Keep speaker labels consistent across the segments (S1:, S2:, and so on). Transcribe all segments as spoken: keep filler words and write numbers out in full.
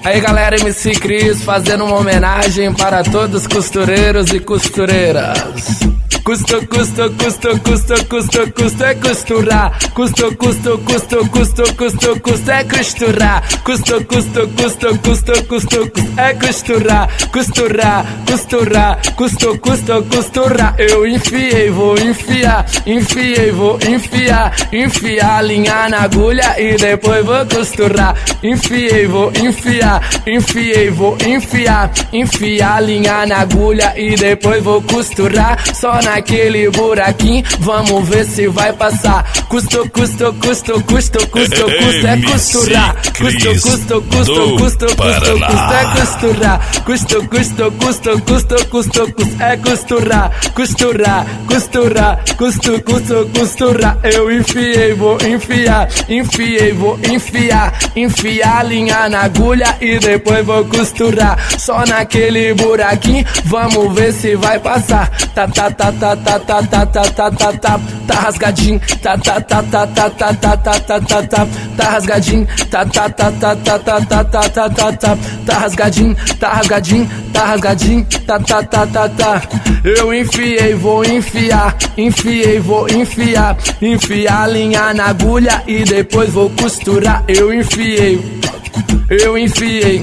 S1: Aí galera, M C Cris fazendo uma homenagem para todos os costureiros e costureiras. Custo, custo, custo, custo, custo, custo é costurar. Custo, custo, custo, custo, custo, custo é costurar. Custo, custo, custo, custo, custo, custo é costurar. Costurar, costurar, custo, custo, costurar. Eu enfiei, vou enfiar, enfiei, vou enfiar, enfiar a linha na agulha e depois vou costurar. Enfiei, vou enfiar, enfiei, vou enfiar, enfiar a linha na agulha e depois vou costurar. Só naquele buraquinho, vamos ver se vai passar. Custo, custo, custo, custo, custo, custo é costurar. Custo, custo, custo, custo, custo, custo é costurar. Custo, custo, custo, custo, custo, custo é costurar. Costurar, costurar, custo, custo, costurar. Eu enfiei, vou enfiar, enfiei, vou enfiar, enfiar a linha na agulha e depois vou costurar. Só naquele buraquinho, vamos ver se vai passar. Tá, tá, tá, tá, tá, tá, tá, tá, tá, tá, tá, tá rasgadinho, tá, tá, tá, tá, tá, tá, tá, tá, tá, tá, tá, tá rasgadinho, tá, tá, tá, tá, tá, tá, tá, tá, tá, tá, tá, tá rasgadinho, tá rasgadinho, tá rasgadinho, tá, tá, tá, tá, tá. Eu enfiei, vou enfiar, enfiei, vou enfiar, enfiar a linha na agulha e depois vou costurar. Eu enfiei, eu enfiei.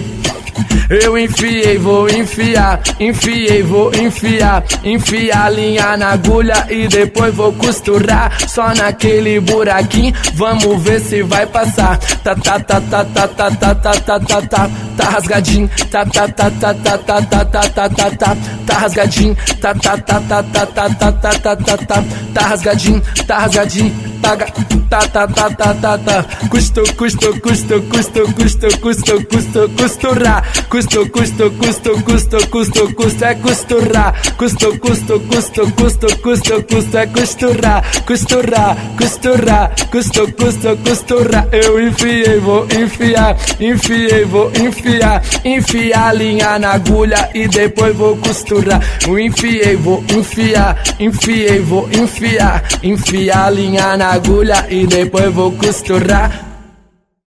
S1: Eu enfiei, vou enfiar, enfiei, vou enfiar, enfiar a linha na agulha e depois vou costurar. Só naquele buraquinho, vamos ver se vai passar. Tá, tá, tá, tá, tá, tá, tá, tá, tá, tá, tá, tá rasgadinho, tá, tá, tá, tá, tá, tá, tá, tá, tá, tá, tá, tá rasgadinho, tá, tá, tá, tá, tá, tá, tá, tá, tá, tá, tá, tá rasgadinho, tá rasgadinho, tá, tá, tá, tá, tá, tá, tá. Custo, custo, custo, custo, custo, custo, custo, costurar. Custo, custo, custo, custo, custo, custo é costurar. Custo, custo, custo, custo, custo, custo é costurar. Costurar, costurar, custo, custo, costurar. Eu enfiei, vou enfiar, enfiei, vou enfiar, enfiar a linha na agulha e depois vou costurar. Eu enfiei, vou enfiar, enfiei, vou enfiar, enfiar a linha na agulha e depois vou costurar.